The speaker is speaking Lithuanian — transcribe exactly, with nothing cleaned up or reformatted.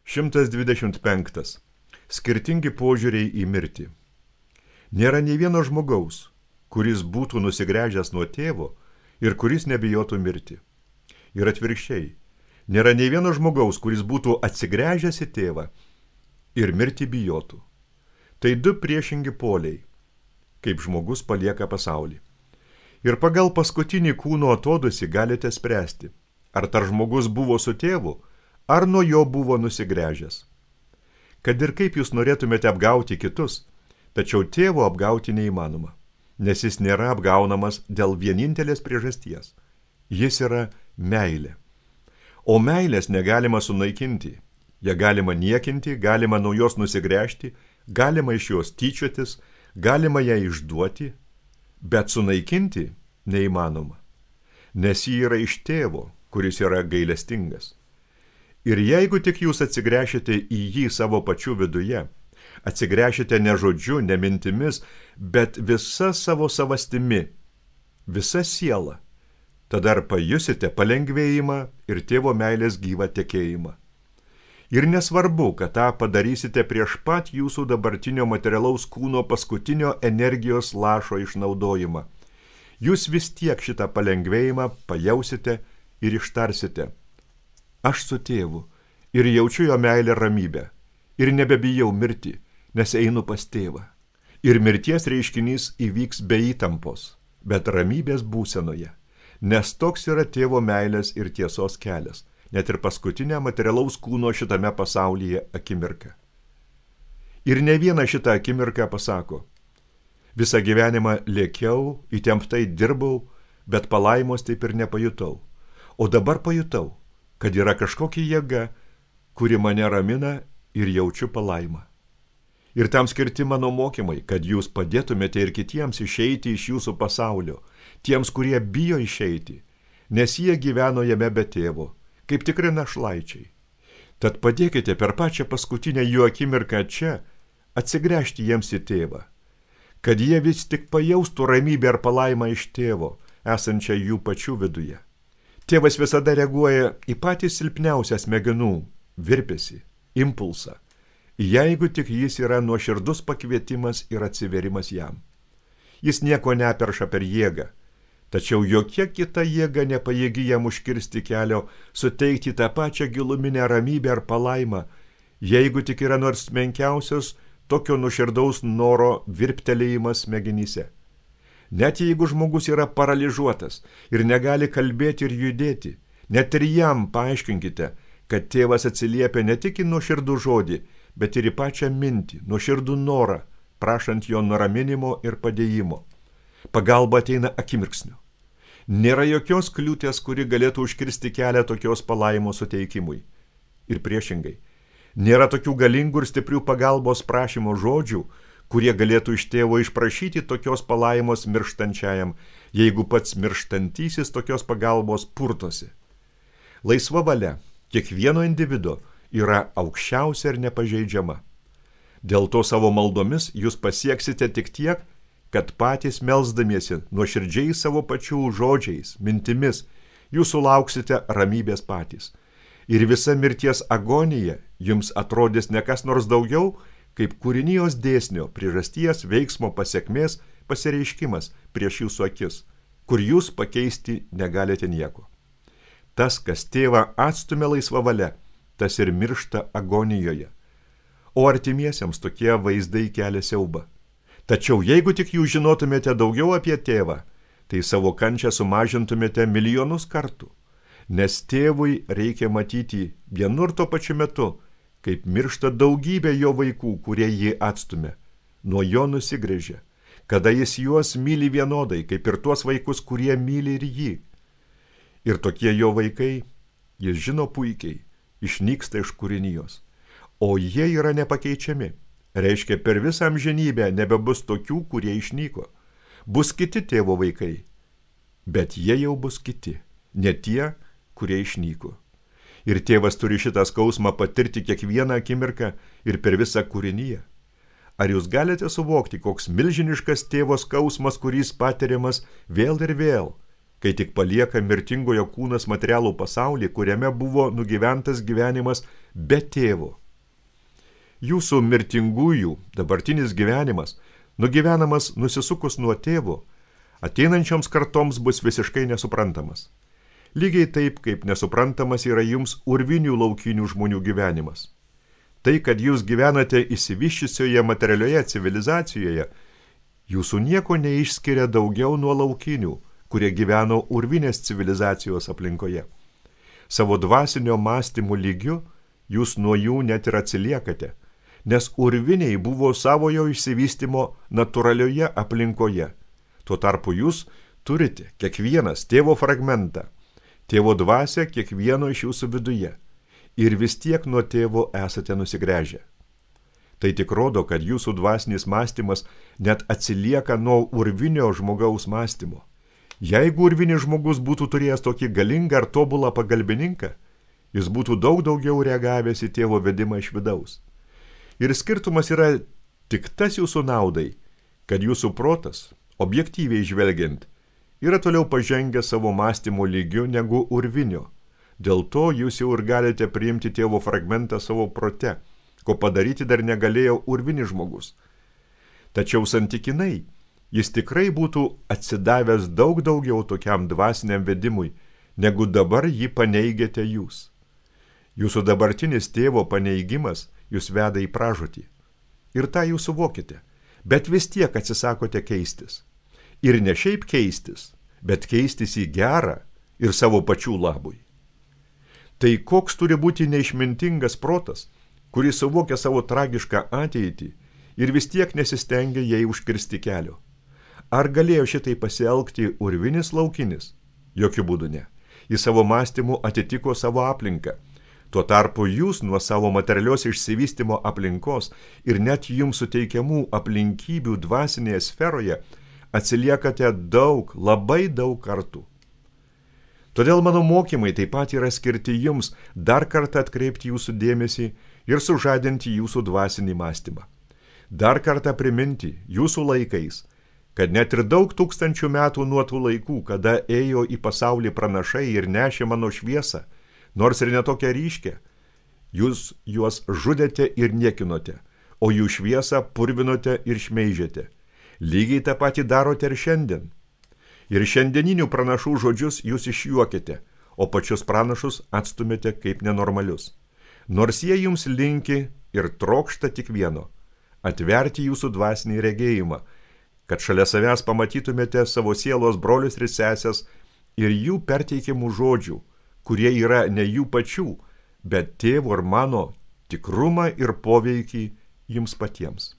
šimtas dvidešimt penktas. Skirtingi požiūriai į mirtį. Nėra nei vieno žmogaus, kuris būtų nusigręžęs nuo tėvo ir kuris nebijotų mirti. Ir atvirkščiai, nėra nei vieno žmogaus, kuris būtų atsigręžęs į tėvą ir mirti bijotų. Tai du priešingi poliai, kaip žmogus palieka pasaulį. Ir pagal paskutinį kūno atodūsį galite spręsti, ar tar žmogus buvo su tėvu, ar nuo jo buvo nusigręžęs. Kad ir kaip jūs norėtumėte apgauti kitus, tačiau tėvo apgauti neįmanoma, nes jis nėra apgaunamas dėl vienintelės priežasties. Jis yra meilė. O meilės negalima sunaikinti. Ją galima niekinti, galima nuo jos nusigręžti, galima iš jos tyčiotis, galima ją išduoti, bet sunaikinti neįmanoma, nes ji yra iš tėvo, kuris yra gailestingas. Ir jeigu tik jūs atsigręšite į jį savo pačių viduje, atsigręšite ne žodžiu, ne mintimis, bet visa savo savastimi, visa siela, tada ar pajusite palengvėjimą ir tėvo meilės gyvą tekėjimą. Ir nesvarbu, kad tą padarysite prieš pat jūsų dabartinio materialaus kūno paskutinio energijos lašo išnaudojimą. Jūs vis tiek šitą palengvėjimą pajausite ir ištarsite. Aš su tėvu ir jaučiu jo meilę ramybę ir nebebijau mirti, nes einu pas tėvą. Ir mirties reiškinys įvyks be įtampos, bet ramybės būsenoje, nes toks yra tėvo meilės ir tiesos kelias, net ir paskutinę materialaus kūno šitame pasaulyje akimirką. Ir ne vieną šitą akimirką pasako, visą gyvenimą lėkiau, įtemptai dirbau, bet palaimos taip ir nepajutau, o dabar pajutau, kad yra kažkokia jėga, kuri mane ramina ir jaučiu palaimą. Ir tam skirti mano mokymai, kad jūs padėtumėte ir kitiems išeiti iš jūsų pasaulio, tiems, kurie bijo išeiti, nes jie gyveno jame be tėvo, kaip tikri našlaičiai. Tad padėkite per pačią paskutinę jų akimirką čia atsigręžti jiems į tėvą, kad jie vis tik pajaustų ramybę ir palaimą iš tėvo, esančią jų pačių viduje. Tėvas visada reaguoja į patį silpniausią smegenų virpesį, impulsą, jeigu tik jis yra nuoširdus pakvietimas ir atsiverimas jam. Jis nieko neperša per jėgą, tačiau jokia kita jėga nepajėgi jam užkirsti kelio suteikti tą pačią giluminę ramybę ar palaimą, jeigu tik yra nors menkiausios tokio nuoširdaus noro virptelėjimas smegenyse. Net jeigu žmogus yra paralyžiuotas ir negali kalbėti ir judėti, net ir jam paaiškinkite, kad tėvas atsiliepia ne tik į nuoširdų žodį, bet ir į pačią mintį, nuoširdų norą, prašant jo nuraminimo ir padėjimo. Pagalba ateina akimirksniu. Nėra jokios kliūties, kuri galėtų užkirsti kelią tokios palaimos suteikimui. Ir priešingai, nėra tokių galingų ir stiprių pagalbos prašymo žodžių, kurie galėtų iš tėvo išprašyti tokios palaimos mirštančiajam, jeigu pats mirštantysis tokios pagalbos purtosi. Laisva valia kiekvieno individo yra aukščiausia ir nepažeidžiama. Dėl to savo maldomis jūs pasieksite tik tiek, kad patys melsdamiesi nuoširdžiai savo pačių žodžiais, mintimis, jūs sulauksite ramybės patys. Ir visa mirties agonija jums atrodys ne kas nors daugiau, kaip kūrinijos dėsnio, priežasties, veiksmo, pasekmės, pasireiškimas prieš jūsų akis, kur jūs pakeisti negalite nieko. Tas, kas tėvą atstumia laisva valia, tas ir miršta agonijoje. O artimiesiems tokie vaizdai kelia siaubą. Tačiau jeigu tik jūs žinotumėte daugiau apie tėvą, tai savo kančią sumažintumėte milijonus kartų, nes tėvui reikia matyti vienur tuo pačiu metu, kaip miršta daugybė jo vaikų, kurie jį atstumia, nuo jo nusigręžia, kada jis juos myli vienodai, kaip ir tuos vaikus, kurie myli ir jį. Ir tokie jo vaikai, jis žino puikiai, išnyksta iš kūrinijos, o jie yra nepakeičiami. Reiškia, per visą amžinybę nebebus tokių, kurie išnyko. Bus kiti tėvo vaikai, bet jie jau bus kiti, ne tie, kurie išnyko. Ir tėvas turi šitą skausmą patirti kiekvieną akimirką ir per visą kūriniją. Ar jūs galite suvokti, koks milžiniškas tėvo skausmas, kuris patiriamas vėl ir vėl, kai tik palieka mirtingojo kūnas materialų pasaulį, kuriame buvo nugyventas gyvenimas be tėvo. Jūsų mirtingųjų dabartinis gyvenimas, nugyvenamas nusisukus nuo tėvo, ateinančioms kartoms bus visiškai nesuprantamas. Lygiai taip, kaip nesuprantamas yra jums urvinių laukinių žmonių gyvenimas. Tai, kad jūs gyvenate išsivyščiusioje materialioje civilizacijoje, jūsų nieko neišskiria daugiau nuo laukinių, kurie gyveno urvinės civilizacijos aplinkoje. Savo dvasinio mąstymo lygiu jūs nuo jų net ir atsiliekate, nes urviniai buvo savojo išsivystymo natūralioje aplinkoje. Tuo tarpu jūs turite kiekvienas tėvo fragmentą, tėvo dvasią kiekvieno iš jūsų viduje ir vis tiek nuo tėvo esate nusigręžę. Tai tik rodo, kad jūsų dvasinis mąstymas net atsilieka nuo urvinio žmogaus mąstymo. Jeigu urvinis žmogus būtų turėjęs tokį galingą ar tobulą pagalbininką, jis būtų daug daugiau reagavęs į tėvo vedimą iš vidaus. Ir skirtumas yra tik tas jūsų naudai, kad jūsų protas, objektyviai žvelgiant, yra toliau pažengę savo mąstymo lygiu negu urvinio. Dėl to jūs jau ir galite priimti tėvo fragmentą savo prote, ko padaryti dar negalėjo urvinis žmogus. Tačiau santykinai jis tikrai būtų atsidavęs daug daugiau tokiam dvasiniam vedimui, negu dabar jį paneigėte jūs. Jūsų dabartinis tėvo paneigimas jūs veda į pražūtį. Ir tą jūs suvokite, bet vis tiek atsisakote keistis. Ir ne šiaip keistis, bet keistis į gerą ir savo pačių labui. Tai koks turi būti neišmintingas protas, kuris suvokia savo tragišką ateitį ir vis tiek nesistengia jai užkirsti kelio. Ar galėjo šitai pasielgti urvinis laukinis? Jokiu būdu ne. Jis savo mąstymu atitiko savo aplinką. Tuo tarpu jūs nuo savo materialios išsivystymo aplinkos ir net jums suteikiamų aplinkybių dvasinėje sferoje atsiliekate daug, labai daug kartų. Todėl mano mokymai taip pat yra skirti jums dar kartą atkreipti jūsų dėmesį ir sužadinti jūsų dvasinį mąstymą. Dar kartą priminti jūsų laikais, kad net ir daug tūkstančių metų nuo tų laikų, kada ėjo į pasaulį pranašai ir nešė mano šviesą, nors ir netokia ryškia, jūs juos žudėte ir niekinote, o jų šviesą purvinote ir šmeižėte. Lygiai tą patį darote ir šiandien. Ir šiandieninių pranašų žodžius jūs išjuokite, o pačius pranašus atstumėte kaip nenormalius. Nors jie jums linki ir trokšta tik vieno – atverti jūsų dvasinį regėjimą, kad šalia savęs pamatytumėte savo sielos brolius ir sesės ir jų perteikiamų žodžių, kurie yra ne jų pačių, bet tėvo ir mano tikrumą ir poveikį jums patiems.